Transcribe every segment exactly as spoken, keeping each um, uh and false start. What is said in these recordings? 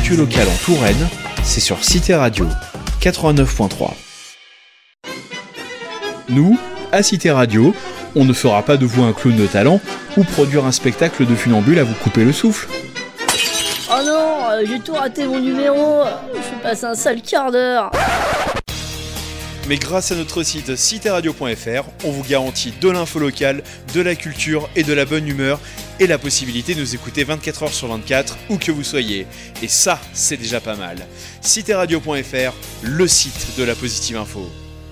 l'actu locale en Touraine, c'est sur Cité Radio, quatre-vingt-neuf point trois. Nous, à Cité Radio, on ne fera pas de vous un clown de talent ou produire un spectacle de funambule à vous couper le souffle. Oh non, euh, j'ai tout raté mon numéro, je passe un sale quart d'heure. Mais grâce à notre site cité radio point f r, on vous garantit de l'info locale, de la culture et de la bonne humeur et la possibilité de nous écouter vingt-quatre heures sur vingt-quatre, où que vous soyez. Et ça, c'est déjà pas mal. cité radio point f r, le site de la positive info.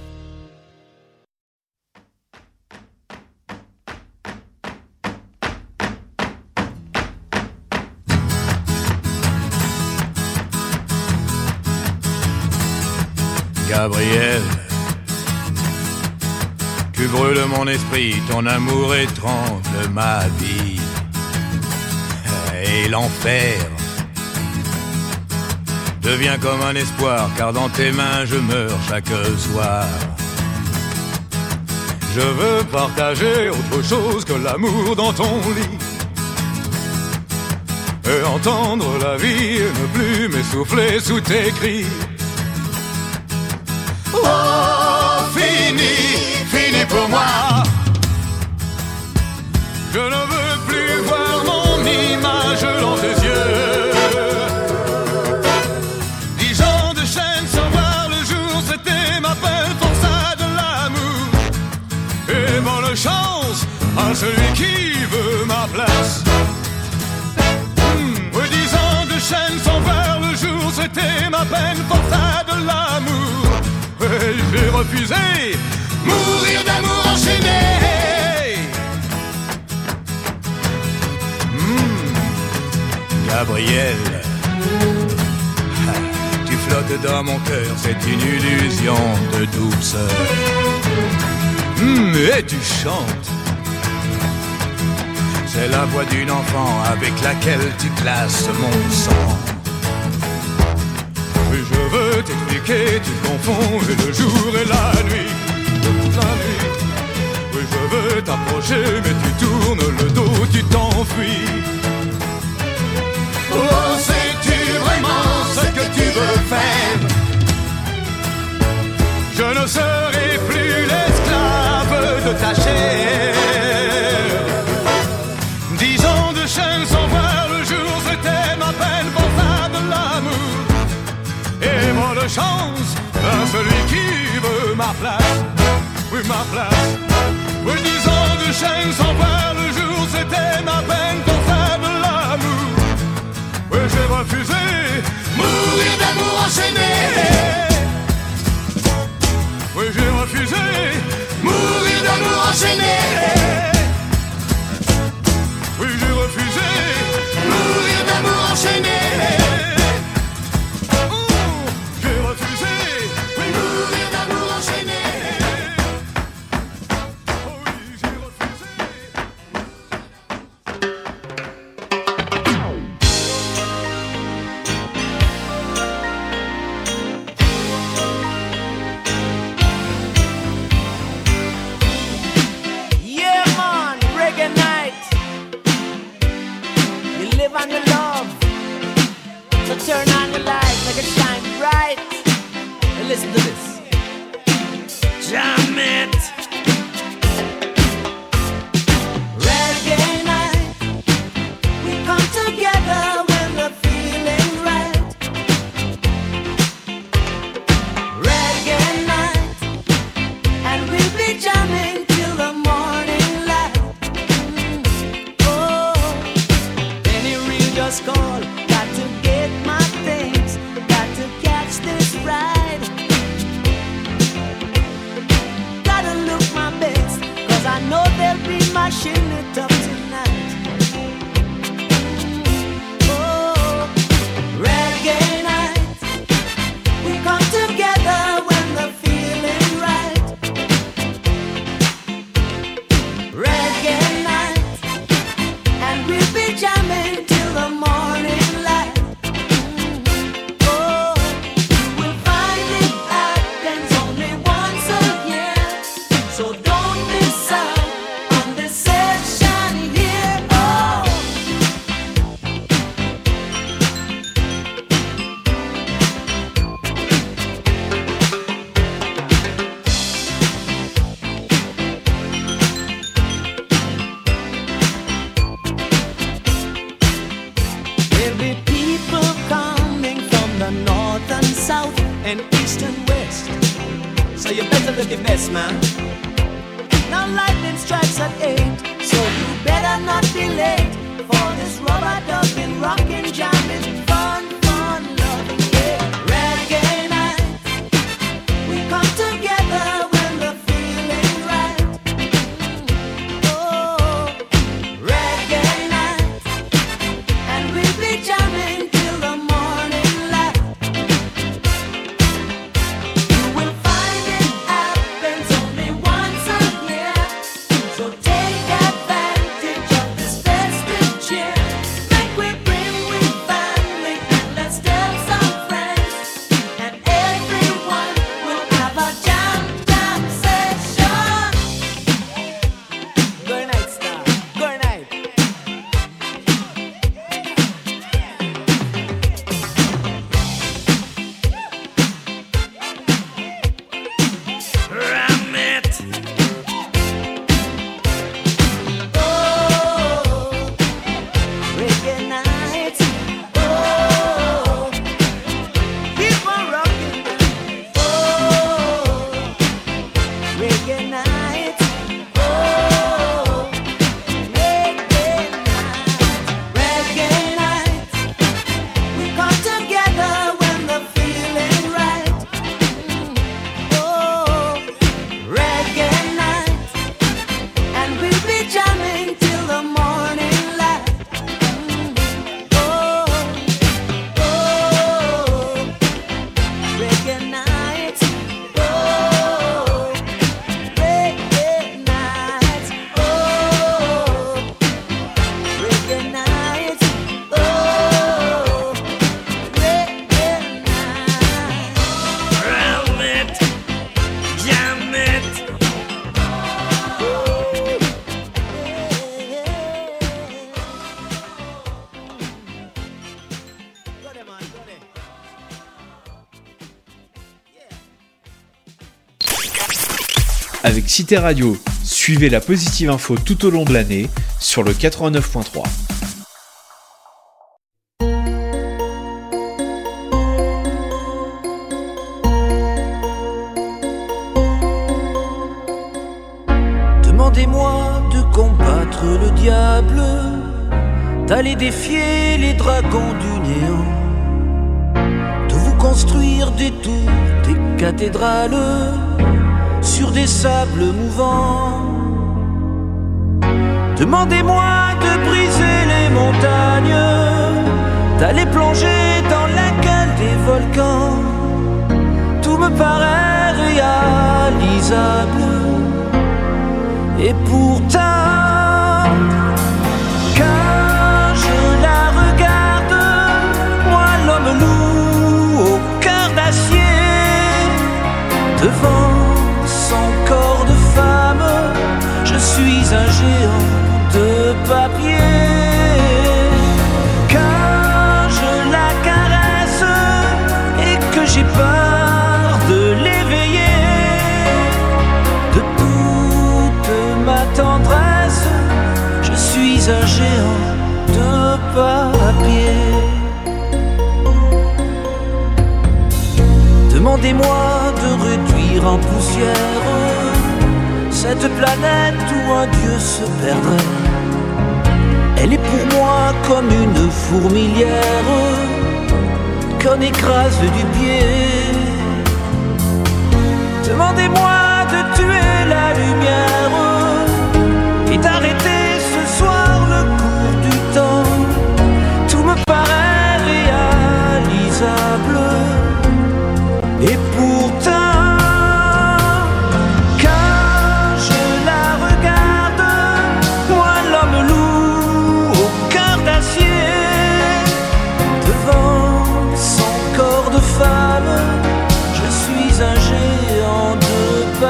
Gabriel, tu brûles mon esprit, ton amour étrangle ma vie. Et l'enfer devient comme un espoir, car dans tes mains je meurs chaque soir. Je veux partager autre chose que l'amour dans ton lit, et entendre la vie et ne plus m'essouffler sous tes cris. Oh, fini, fini pour moi. Je ne veux plus voir mon image dans tes yeux. Dix ans de chaîne sans voir le jour, c'était ma peine pour ça de l'amour. Et bonne chance à celui qui veut ma place. Mmh, oui, dix ans de chaîne sans voir le jour, c'était ma peine pour ça de l'amour. Et j'ai refusé mourir d'amour enchaîné. Mmh, Gabriel, tu flottes dans mon cœur, c'est une illusion de douceur. Mmh, et tu chantes, c'est la voix d'une enfant avec laquelle tu classes mon sang. Oui, je veux t'expliquer, tu confonds le jour et la nuit, la nuit. Oui, je veux t'approcher, mais tu tournes le dos, tu t'enfuis. Oh, sais-tu vraiment ce que tu veux faire? Je ne serai plus l'esclave de ta chair. Dix ans de chaîne sans voir le jour, c'était ma peine pour ça de l'amour. Et bonne chance à celui qui veut ma place. Oui, ma place. Oui, dix ans de chaîne sans voir le jour, c'était ma peine pour ça de l'amour. Oui, j'ai refusé mourir d'amour enchaîné. Oui, j'ai refusé mourir d'amour enchaîné. Oui, j'ai refusé mourir d'amour enchaîné. Listen to this. Jam it. Reggae night. We come together when we're feeling right. Reggae night. And we'll be jamming till the morning light. Mm. Oh, any real just call. Got to get my things. Got to catch this ride. I know they'll be mashing it up tonight. Oh, reggae night. We come together when the feeling right. Reggae night. And we'll be jamming till the morning. There'll be people coming from the north and south and east and west. So you better look your best, man. Now lightning strikes at eight, so you better not be late for this rubber dubbing, rockin', jamming, fun, fun, loving, yeah. Reggae night, we come together when the feeling's right. Oh, reggae night, and we'll be jamming till the morning light. You will find it happens only once a year, so take advantage of this festive cheer. Make we bring with family and let's tell some friends, and everyone will have a jam jam session. Good night, star. Good night. Ram it. Oh, reggae night. Oh, keep on rocking. Oh, reggae night. Oh, reggae night. Reggae night. We come together when the feeling's right. Oh, reggae night, and we'll be jamming till the morning light. Oh, oh, reggae night. Oh, reggae night. Oh, reggae night. Oh, reggae night. Ram it, jam it. Avec Cité Radio, suivez la positive info tout au long de l'année sur le quatre-vingt-neuf point trois. Demandez-moi de combattre le diable, d'aller défier les dragons du néant, de vous construire des tours, des cathédrales sur des sables mouvants. Demandez-moi de briser les montagnes, d'aller plonger dans la gueule des volcans. Tout me paraît réalisable. Et pourtant, quand je la regarde, moi l'homme loup au cœur d'acier, devant son corps de femme, je suis un géant de papier. Quand je la caresse et que j'ai peur de l'éveiller, de toute ma tendresse, je suis un géant de papier. Demandez-moi de réduire en poussière cette planète où un dieu se perdrait. Elle est pour moi comme une fourmilière qu'on écrase du pied. Demandez-moi de tuer la lumière et d'arrêter ce soir le cours du temps. Tout me paraît réalisable. Et pourtant, quand je la regarde, moi l'homme loup au cœur d'acier, devant son corps de femme, je suis un géant de papier.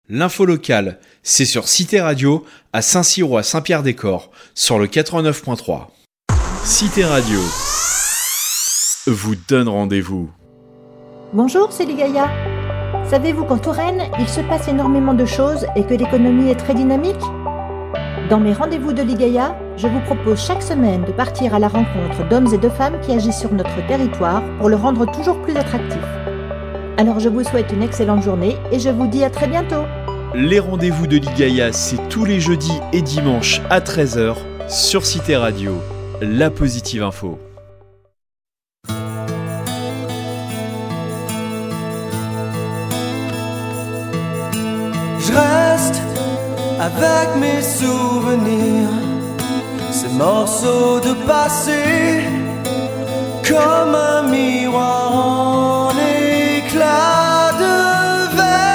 L'info locale, c'est sur Cité Radio, à Saint-Cyr ou à Saint-Pierre-des-Corps, sur le quatre-vingt-neuf point trois. Cité Radio vous donne rendez-vous. Bonjour, c'est Ligaya. Savez-vous qu'en Touraine, il se passe énormément de choses et que l'économie est très dynamique ? Dans mes rendez-vous de Ligaya, je vous propose chaque semaine de partir à la rencontre d'hommes et de femmes qui agissent sur notre territoire pour le rendre toujours plus attractif. Alors je vous souhaite une excellente journée et je vous dis à très bientôt. Les rendez-vous de Ligaya, c'est tous les jeudis et dimanches à treize heures sur Cité Radio, la positive info. Je reste avec mes souvenirs, ces morceaux de passé, comme un miroir en éclat de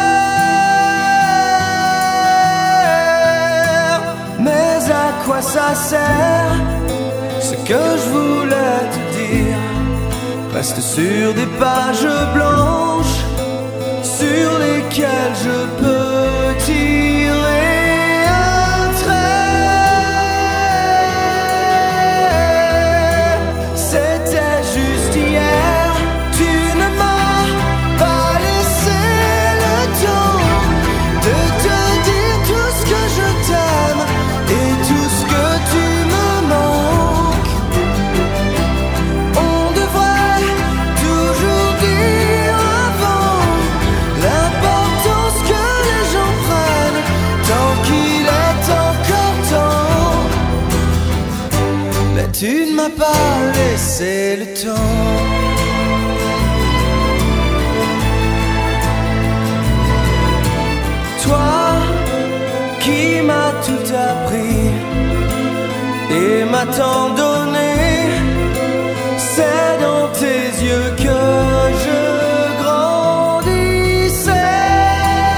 verre. Mais à quoi ça sert, ce que je voulais te dire reste sur des pages blanches sur lesquelles je peux tirer un trait. C'était juste hier, tu ne m'as pas laissé le temps de te dire tout ce que je t'aime et tout ce que tu me manques. On devrait toujours dire avant l'importance que les gens prennent tant qu'il est encore temps. Mais tu ne m'as pas laissé le temps. Toi qui m'as tout appris et m'as tant donné, c'est dans tes yeux que je grandissais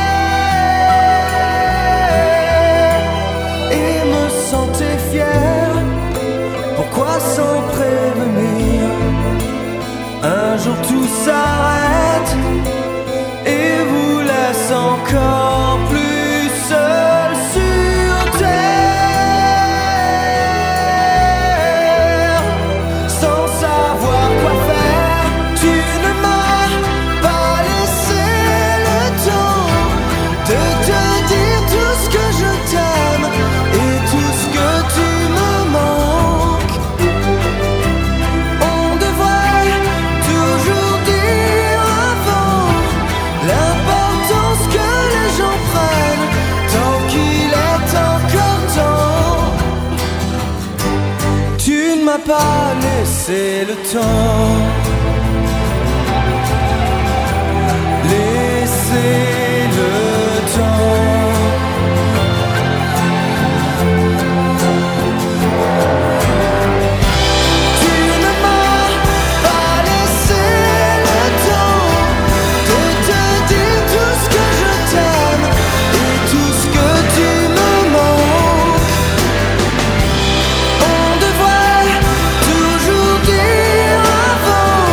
et me sentais fier. Pourquoi sans prévenir, un jour tout s'arrête et vous laisse encore plus seul sur terre, sans savoir quoi faire. Tu ne m'as pas laissé le temps de te dire tout ce que je t'aime et tout ce que tu me manques. On devrait toujours dire avant l'importance que les gens prennent tant qu'il est encore temps. Tu ne m'as pas laissé le temps. Laissez le temps. Tu ne m'as pas laissé le temps de te dire tout ce que je t'aime et tout ce que tu me manques. On devrait toujours dire avant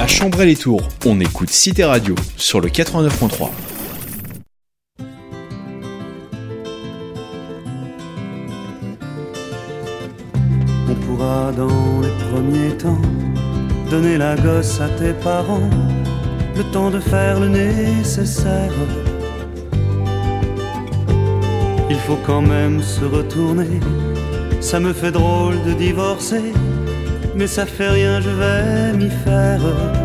Chambray-les-Tours. On écoute Cité Radio sur le quatre-vingt-neuf point trois. On pourra dans les premiers temps donner la gosse à tes parents, le temps de faire le nécessaire. Il faut quand même se retourner, ça me fait drôle de divorcer, mais ça fait rien, je vais m'y faire.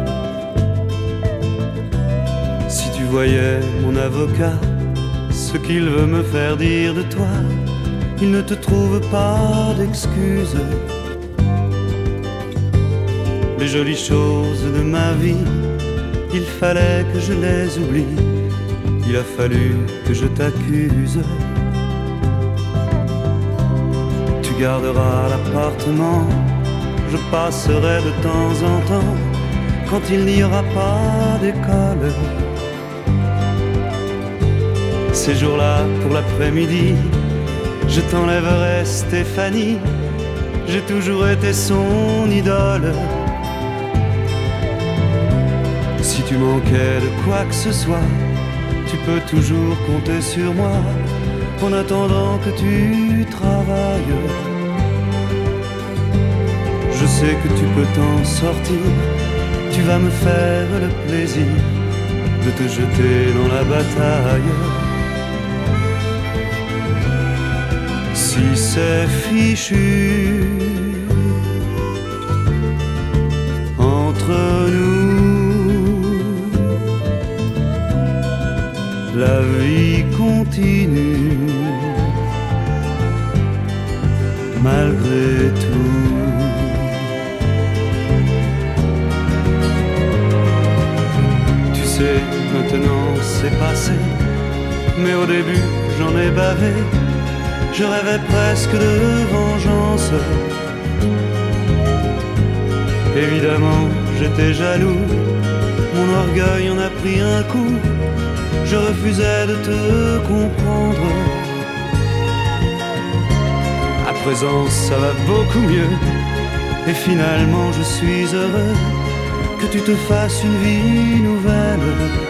Si tu voyais mon avocat, ce qu'il veut me faire dire de toi, il ne te trouve pas d'excuses. Les jolies choses de ma vie, il fallait que je les oublie, il a fallu que je t'accuse. Tu garderas l'appartement, je passerai de temps en temps, quand il n'y aura pas d'école. Ces jours-là, pour l'après-midi, je t'enlèverai Stéphanie, j'ai toujours été son idole. Si tu manquais de quoi que ce soit, tu peux toujours compter sur moi, en attendant que tu travailles. Je sais que tu peux t'en sortir, tu vas me faire le plaisir de te jeter dans la bataille. Si c'est fichu entre nous, la vie continue malgré tout. Tu sais, maintenant c'est passé, mais au début j'en ai bavé. Je rêvais presque de vengeance. Évidemment, j'étais jaloux, mon orgueil en a pris un coup. Je refusais de te comprendre. À présent, ça va beaucoup mieux, et finalement, je suis heureux que tu te fasses une vie nouvelle.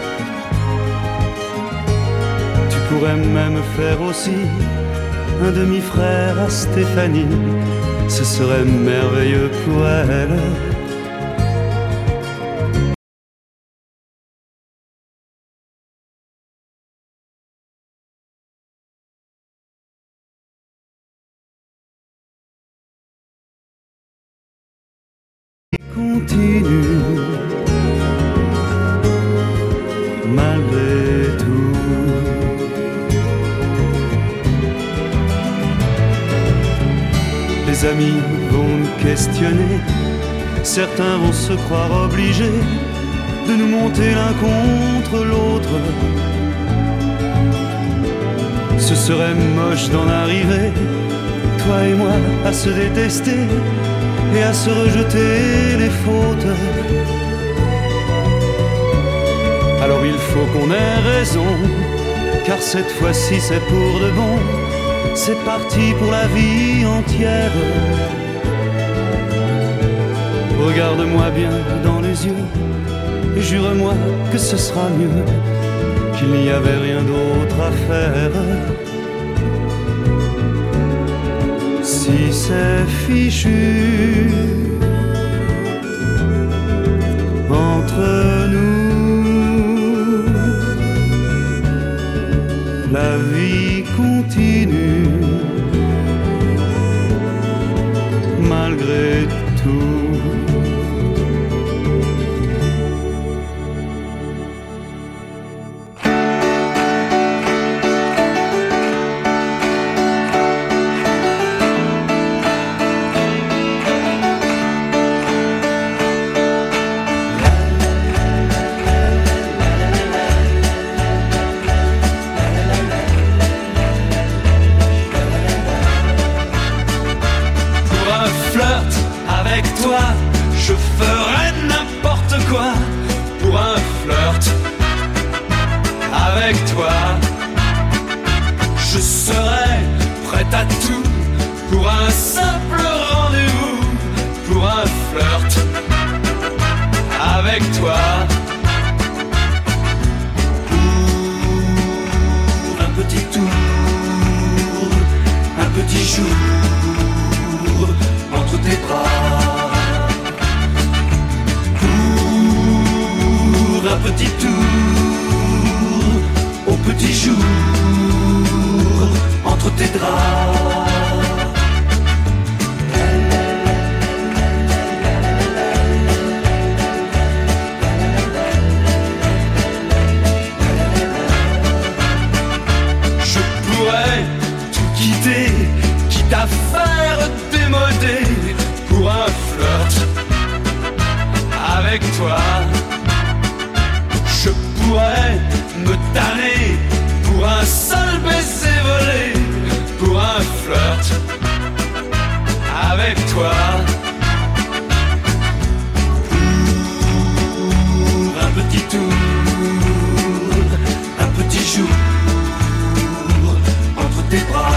Tu pourrais même faire aussi un demi-frère à Stéphanie, ce serait merveilleux pour elle. Continue malgré tout. Les amis vont nous questionner, certains vont se croire obligés de nous monter l'un contre l'autre. Ce serait moche d'en arriver, toi et moi, à se détester et à se rejeter les fautes. Alors il faut qu'on ait raison, car cette fois-ci c'est pour de bon. C'est parti pour la vie entière. Regarde-moi bien dans les yeux et jure-moi que ce sera mieux, qu'il n'y avait rien d'autre à faire. Si c'est fichu entre nous, la vie continue malgré tout. avec toi. Pour un petit tour, un petit jour entre tes bras. Pour un petit tour, au petit jour entre tes draps. Quitte à faire démoder pour un flirt avec toi. Je pourrais me tanner pour un seul baiser volé, pour un flirt avec toi. Pour un petit tour, un petit jour entre tes bras.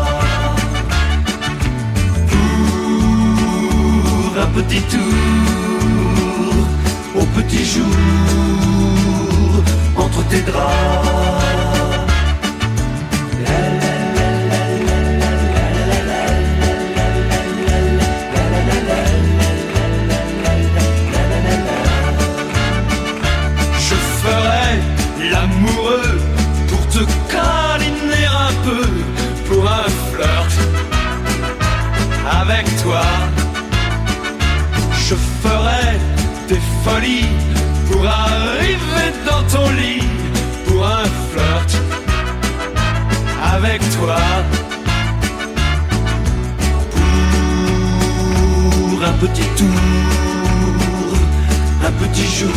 Un petit tour, au petit jour, entre tes draps. Je ferai l'amoureux pour te câliner un peu, pour un flirt avec toi. Je ferai des folies pour arriver dans ton lit, pour un flirt avec toi. Pour un petit tour, un petit jour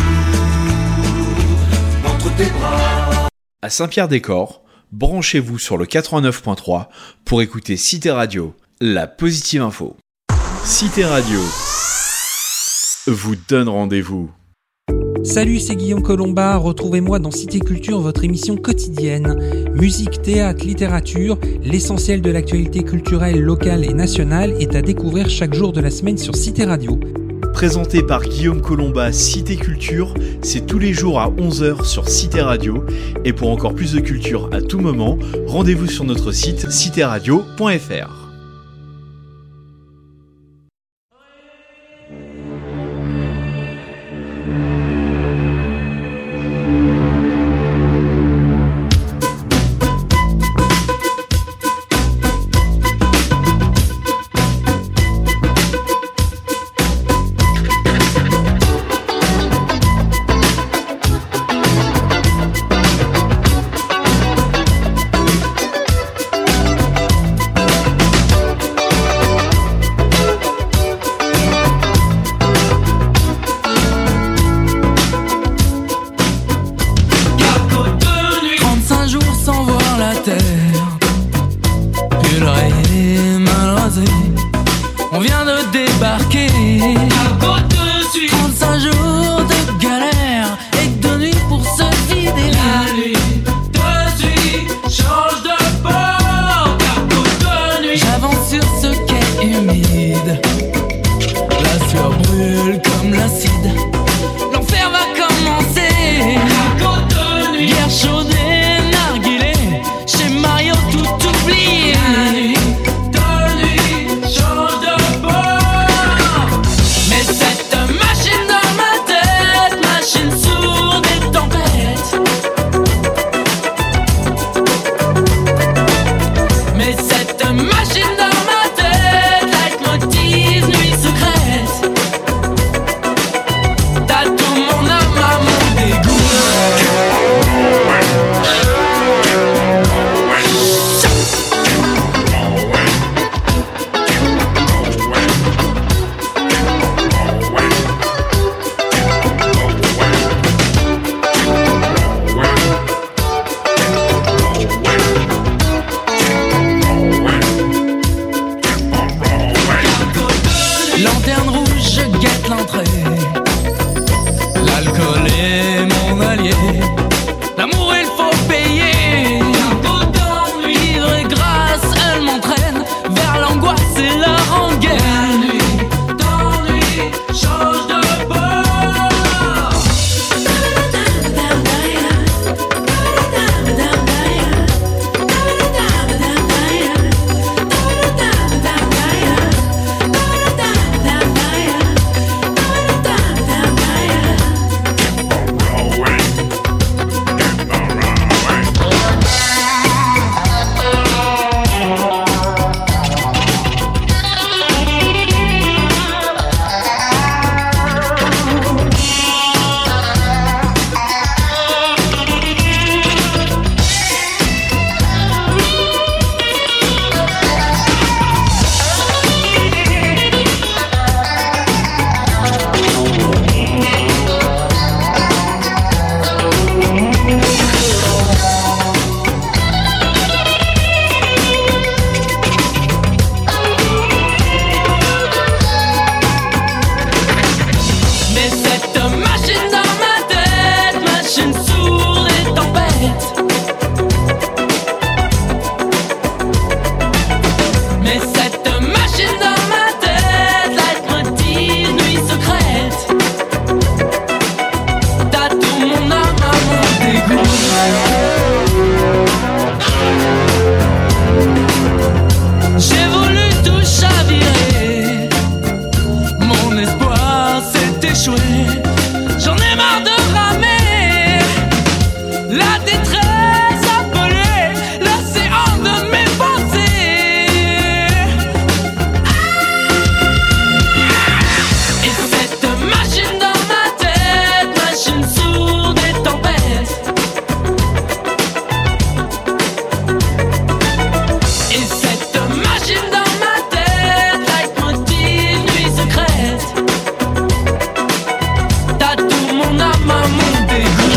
entre tes bras. À Saint-Pierre-des-Corps, branchez-vous sur le quatre-vingt-neuf point trois pour écouter Cité Radio, la positive info. Cité Radio vous donne rendez-vous. Salut, c'est Guillaume Colomba. Retrouvez-moi dans Cité Culture, votre émission quotidienne. Musique, théâtre, littérature, l'essentiel de l'actualité culturelle locale et nationale est à découvrir chaque jour de la semaine sur Cité Radio. Présenté par Guillaume Colomba, Cité Culture, c'est tous les jours à onze heures sur Cité Radio. Et pour encore plus de culture à tout moment, rendez-vous sur notre site cité radio point f r. échouer. J'en ai marre de ramer, la détresse appelée, l'océan de mes pensées. Et cette machine dans ma tête, machine sourde et tempête. Et cette machine dans ma tête, leitmotiv, nuit secrète. T'as tout mon âme à mon dégoût.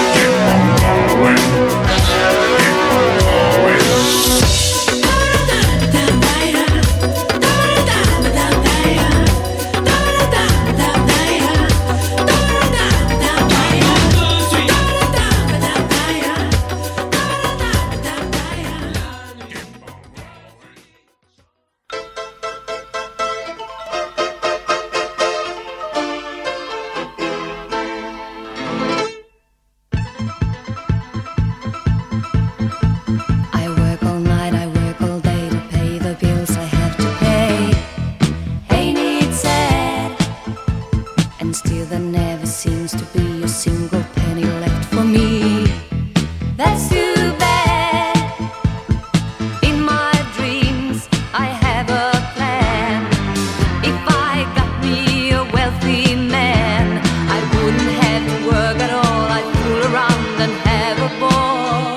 I work all night, I work all day to pay the bills I have to pay. Ain't it sad? And still there never seems to be a single penny left for me. That's too bad. In my dreams, I have a plan. If I got me a wealthy man, I wouldn't have to work at all. I'd fool around and have a ball.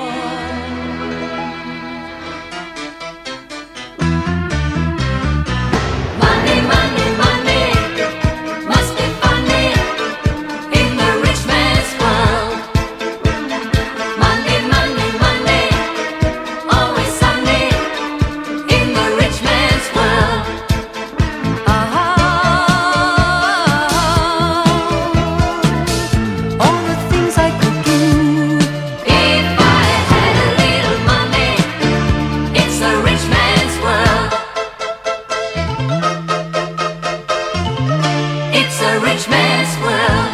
Money, money, money, must be funny in the rich man's world. Money, money, money, always sunny in the rich man's world. All the things I could do if I had a little money. It's a rich man's world. It's a rich man's world.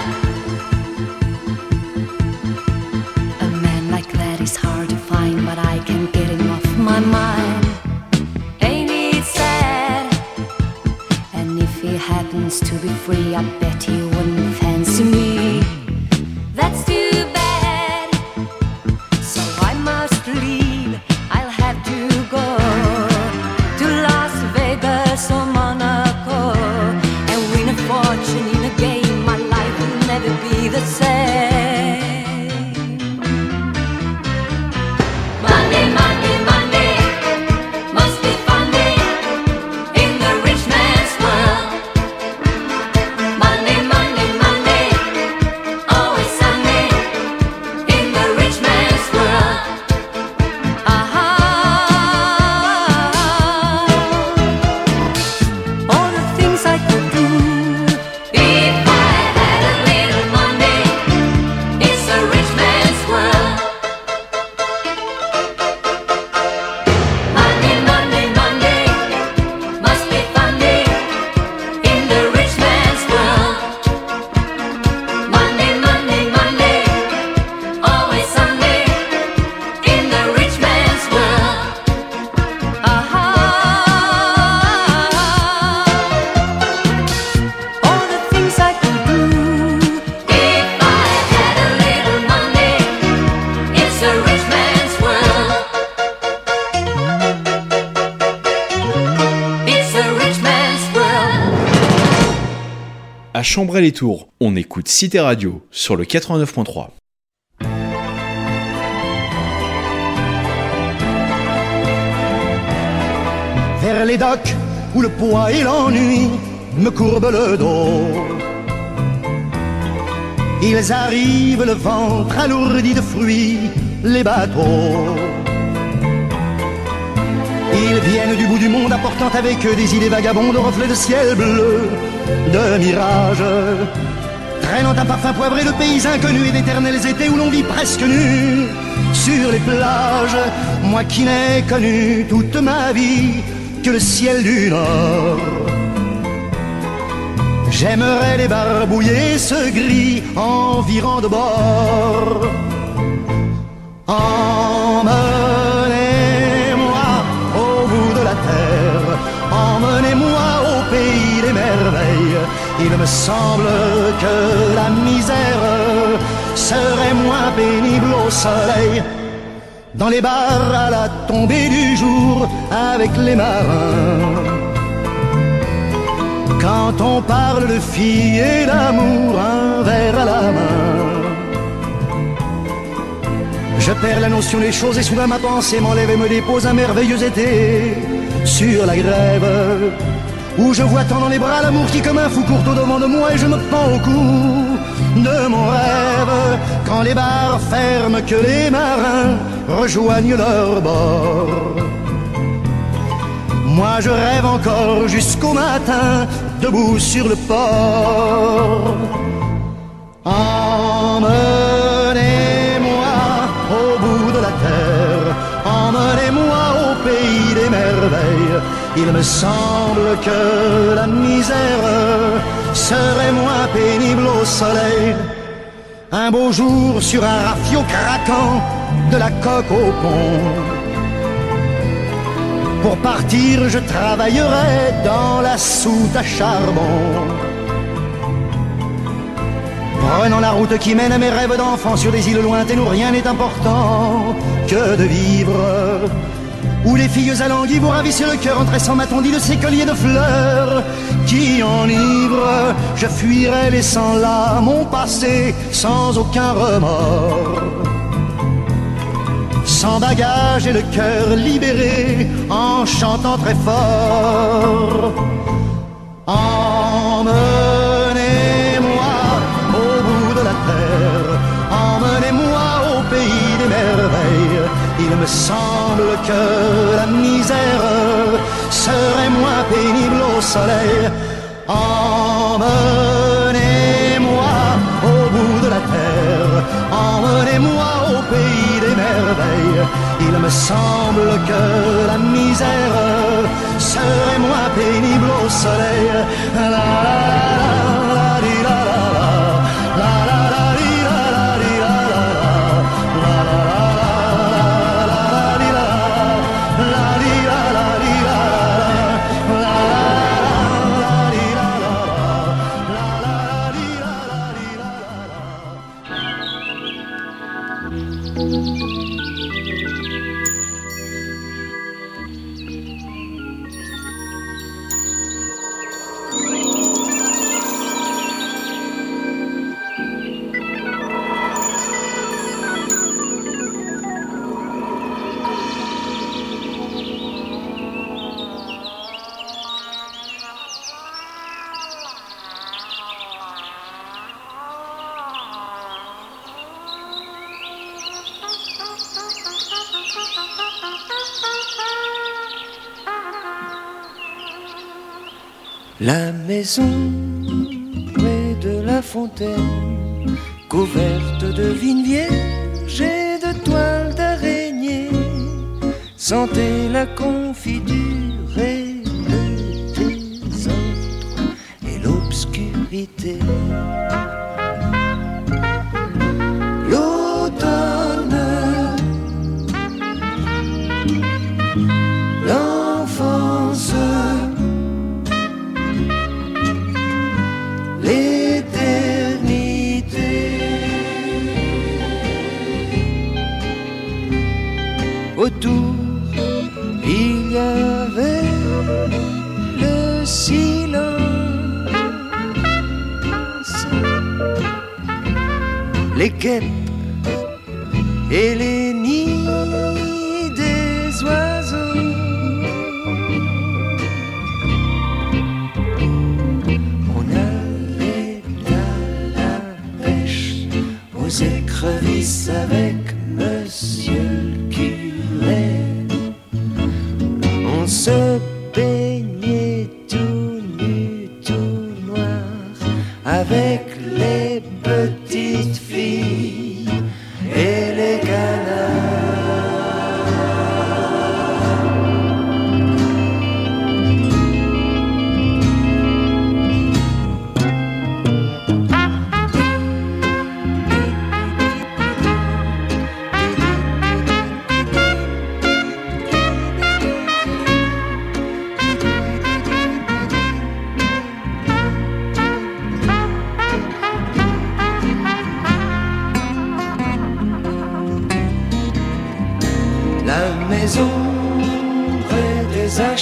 A man like that is hard to find, but I can't get him off my mind. Ain't it sad? And if he happens to be free, I bet he wouldn't fancy me. That's too bad. So I must leave. I'll have to go to Las Vegas or Monaco and win a fortune in a game. My life will never be the same. Money, money, money, must be funny in the rich man's world. Money, money, money, always sunny in the rich man's world. All the things I could do if I had a little money. It's a rich man's world. Money, money, money, must be funny in the rich man's world. Money, money, money, always sunny in the rich man's world. All the things I could do if I had a little money. It's a rich man's world. It's a rich man's world. À Chambray-les-Tours, on écoute Cité Radio sur le quatre-vingt-neuf point trois. Vers les docks où le poids et l'ennui me courbent le dos. Ils arrivent le ventre alourdi de fruits, les bateaux. Ils viennent du bout du monde apportant avec eux des idées vagabondes, reflets de ciel bleu, de mirages, traînant un parfum poivré de pays inconnus et d'éternels étés où l'on vit presque nu sur les plages. Moi qui n'ai connu toute ma vie que le ciel du Nord, j'aimerais débarbouiller ce gris environ de bord. Emmenez-moi au bout de la terre, emmenez-moi au pays des merveilles, Il me semble que la misère serait moins pénible au soleil, dans les bars à la tombée du jour avec les marins. Quand on parle de filles et d'amour, un verre à la main, je perds la notion des choses et soudain ma pensée m'enlève et me dépose un merveilleux été sur la grève, où je vois tant dans les bras l'amour qui comme un fou court au devant de moi et je me pends au cou de mon rêve. Quand les bars ferment, que les marins rejoignent leur bord, moi je rêve encore jusqu'au matin, debout sur le port. Emmenez-moi au bout de la terre, emmenez-moi au pays des merveilles. Il me semble que la misère serait moins pénible au soleil. Un beau jour sur un rafio craquant, de la coque au pont. Pour partir, je travaillerai dans la soute à charbon, prenant la route qui mène à mes rêves d'enfant sur des îles lointaines où rien n'est important que de vivre, où les filles alanguies vous ravissent le cœur en tressant ma tondie de ces colliers de fleurs qui enivrent. Je fuirai laissant là mon passé sans aucun remords, sans bagage et le cœur libéré, en chantant très fort. Emmenez-moi au bout de la terre, emmenez-moi au pays des merveilles. Il me semble que la misère serait moins pénible au soleil. Emmenez-moi au bout de la terre, emmenez-moi au pays des merveilles. Il me semble que la misère serait moins pénible au soleil. La la la la di la la la la la di la la di la la la la la di la la di la la di la la di la La maison près de la fontaine, couverte de vignes vierges et de toiles d'araignée, sentait la confiture et le désordre et l'obscurité. L'automne, l'enfance, autour, il y avait le silence, les guêpes et les nids des oiseaux. On allait à la pêche aux écrevisses avec Monsieur le curé. On se baignait tout nu, tout noir, avec les petites filles et les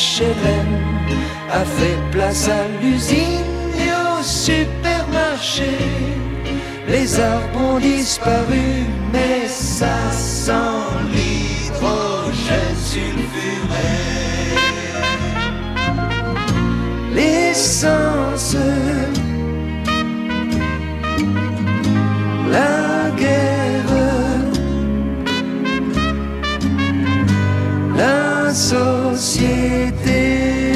H et M a fait place à l'usine et au supermarché. Les arbres ont disparu, mais ça sent l'hydrogène sulfuré. L'essence, la guerre, la société.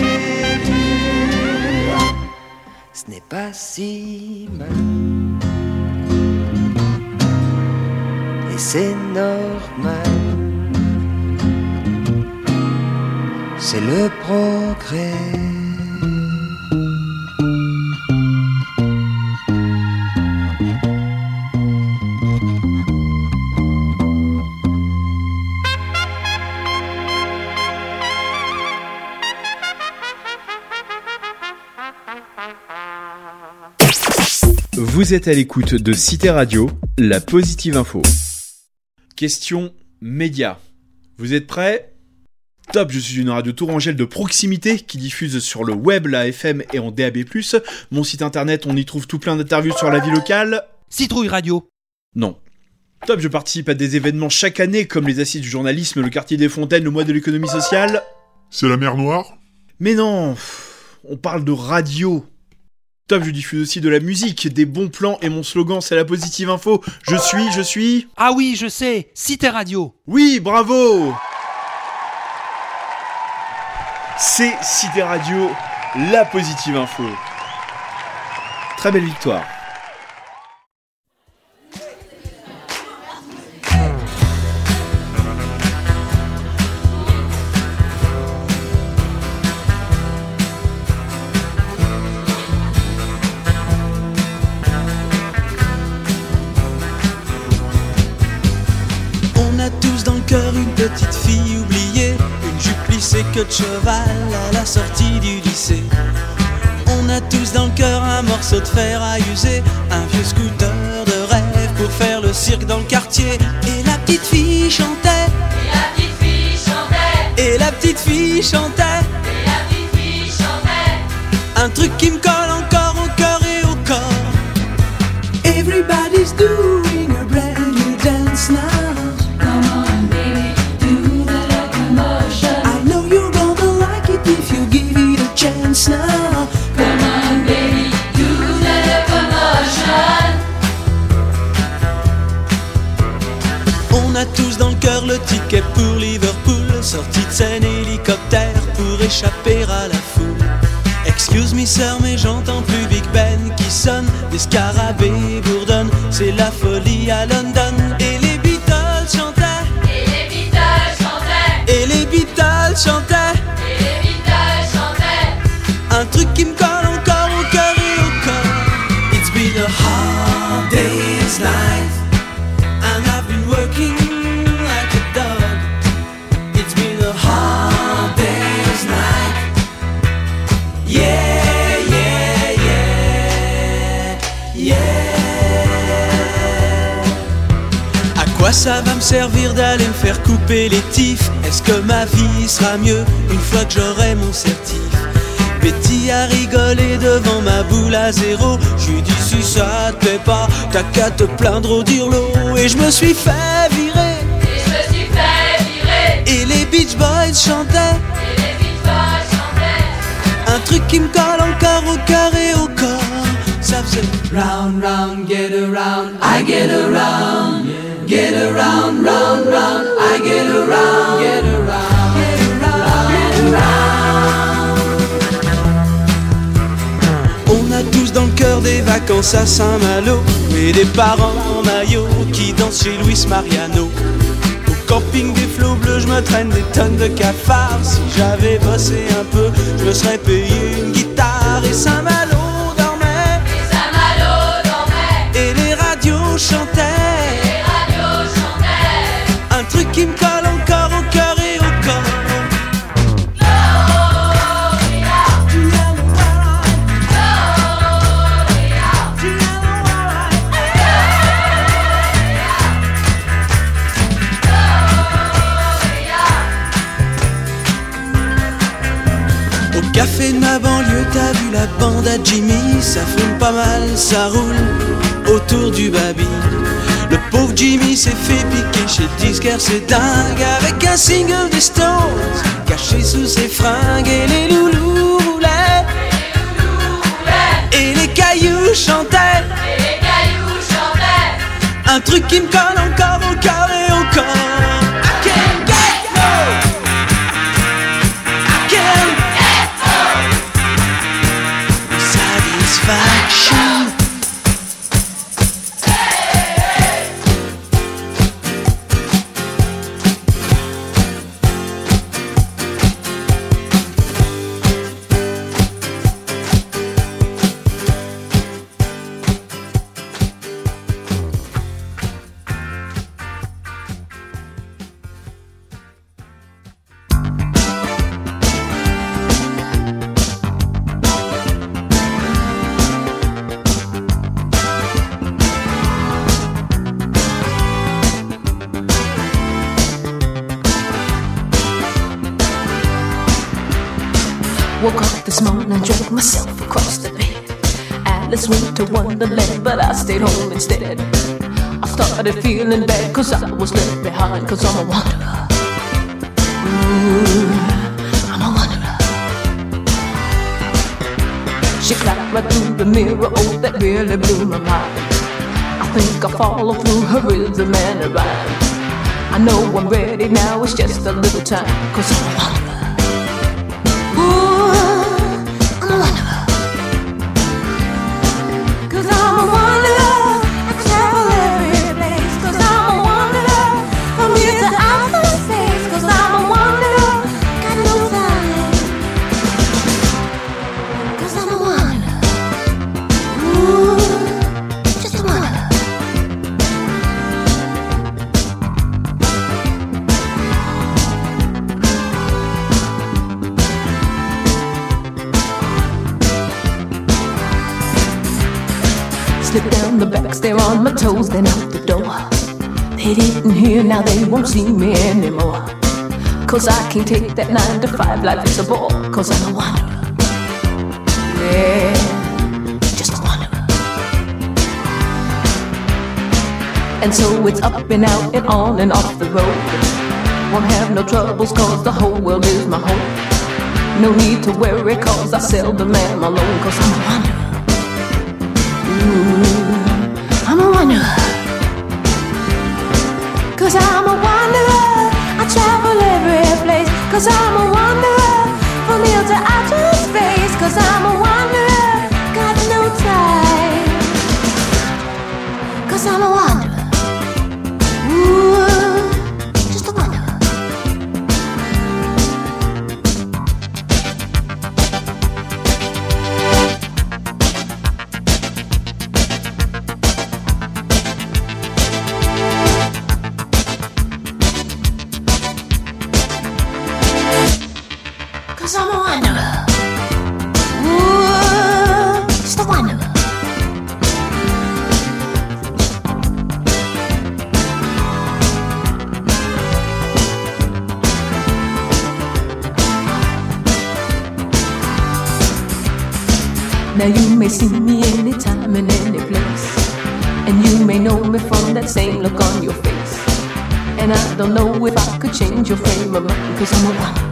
Ce n'est pas si mal. Et c'est normal. C'est le progrès. Vous êtes à l'écoute de Cité Radio, la positive info. Question média. Vous êtes prêts ? Top, je suis une radio tourangelle de proximité qui diffuse sur le web, la F M et en D A B plus. Mon site internet, on y trouve tout plein d'interviews sur la vie locale. Citrouille Radio. Non. Top, je participe à des événements chaque année comme les Assises du journalisme, le quartier des Fontaines, le mois de l'économie sociale. C'est la mer Noire ? Mais non, on parle de radio. Top, je diffuse aussi de la musique, des bons plans et mon slogan c'est la positive info. Je suis, je suis... Ah oui, je sais, Cité Radio. Oui, bravo. C'est Cité Radio, la positive info. Très belle victoire. Une petite fille oubliée, une jupe plissée queue de cheval à la sortie du lycée. On a tous dans le cœur un morceau de fer à user, un vieux scooter de rêve pour faire le cirque dans le quartier. Et la petite fille chantait, Et la petite fille chantait, et la petite fille chantait, Et la petite fille chantait, un truc qui me colle encore au cœur et au corps. Everybody's doing a brand new dance now. Now. Come on baby, do the locomotion. On a tous dans le cœur le ticket pour Liverpool, sortie de scène hélicoptère pour échapper à la foule. Excuse me sir, mais j'entends plus Big Ben qui sonne, des scarabées bourdonnent, c'est la folie à London. Et les Beatles chantaient, Et les Beatles chantaient, et les Beatles chantaient, Et les Beatles chantaient, un truc qui me colle encore au cœur et au corps. It's been a hard day's night, and I've been working like a dog. It's been a hard day's night. Yeah, yeah, yeah, yeah. À quoi ça va me servir d'aller me faire couper les tifs? Est-ce que ma vie sera mieux une fois que j'aurai mon certif? Betty a rigolé devant ma boule à zéro. J'lui dit si ça te plaît pas, t'as qu'à te plaindre au dirlo. Et je me suis fait virer, Et je me suis fait virer, et les Beach Boys chantaient, Et les Beach Boys chantaient, un truc qui me colle encore au cœur et au corps. Ça faisait round, round, get around, I get around, get around, round, round, I get around, get around, get around, get around. On a tous dans le cœur des vacances à Saint-Malo, et des parents en maillot qui dansent chez Luis Mariano. Au camping des flots bleus, je me traîne des tonnes de cafards. Si j'avais bossé un peu, je me serais payé une guitare. Et Saint-Malo dormait, Et Saint-Malo dormait, et les radios chantaient, Et les radios chantaient, un truc qui me colle encore au cœur et au corps. t'as vu la bande à Jimmy, ça fume pas mal, ça roule autour du baby. Le pauvre Jimmy s'est fait piquer chez le disquaire, c'est dingue, avec un single des Stones caché sous ses fringues. Et les loulous roulaient, et les cailloux chantaient, un truc qui me colle encore au cœur et au corps. I can't get no, I can't get no satisfaction. Woke up this morning and dragged myself across the bed. Alice went to Wonderland, but I stayed home instead. I started feeling bad cause I was left behind, cause I'm a wanderer. Ooh, I'm a wanderer. She clapped right through the mirror, oh that really blew my mind. I think I follow through her rhythm and her rhyme. I know I'm ready now, it's just a little time, cause I'm a wanderer. Slip down the back, stare on my toes, then out the door. They didn't hear, now they won't see me anymore. Cause I can't take that nine to five life, it's a bore. Cause I'm a wanderer. Yeah, just a wanderer. And so it's up and out and on and off the road. Won't have no troubles cause the whole world is my home. No need to worry cause I seldom am alone. Cause I'm a wanderer. Ooh, I'm a wanderer. Cause I'm a wanderer. I travel every place. Cause I'm a wanderer. From here to outer space. Cause I'm a wanderer. Got no time. Cause I'm a wanderer. Ooh, just a wanderer. Cause I'm a wanderer. Ooh, just a wanderer. Now you may see me anytime and any place, and you may know me from that same look on your face. And I don't know if I could change your frame of mind, cause I'm a wanderer.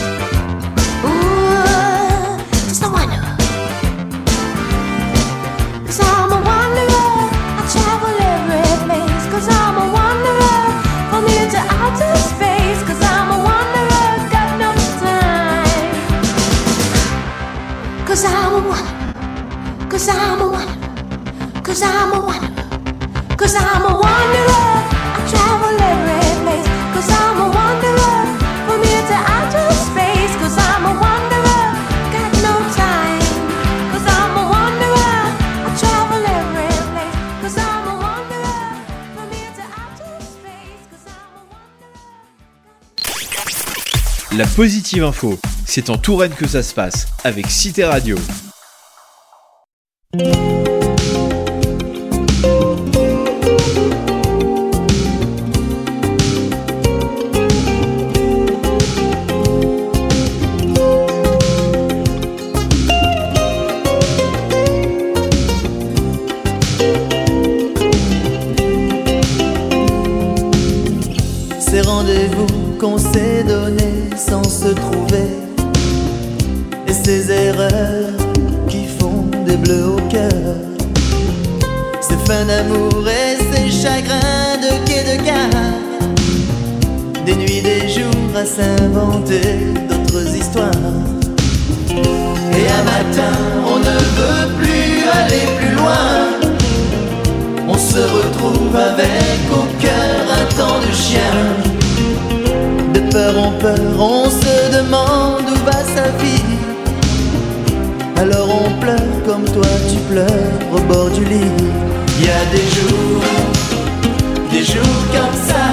Ooh, just a wanderer. Cause I'm a wanderer. I travel every place. Cause I'm a wanderer. From here to outer space. Cause I'm a wanderer. Got no time. Cause I'm a wanderer. Cause I'm a wanderer. Cause I'm a wanderer. Cause I'm a wanderer. I travel every place. Cause I'm a wanderer. From here to outer space. Cause I'm a wanderer. Got no time. Cause I'm a wanderer. I travel every place. Cause I'm a wanderer. From here to outer space. Cause I'm a wanderer. La positive info, c'est en Touraine que ça se passe, avec Cité Radio. rendez-vous qu'on s'est donné sans se trouver, et ces erreurs qui font des bleus au cœur, ces fins d'amour et ces chagrins de quai de gare, des nuits, des jours à s'inventer d'autres histoires. Et un matin, on ne veut plus aller plus loin, on se retrouve avec au cœur un temps de chien. De peur en peur, on se demande où va sa vie. Alors on pleure comme toi tu pleures au bord du lit. Il y a des jours, des jours comme ça,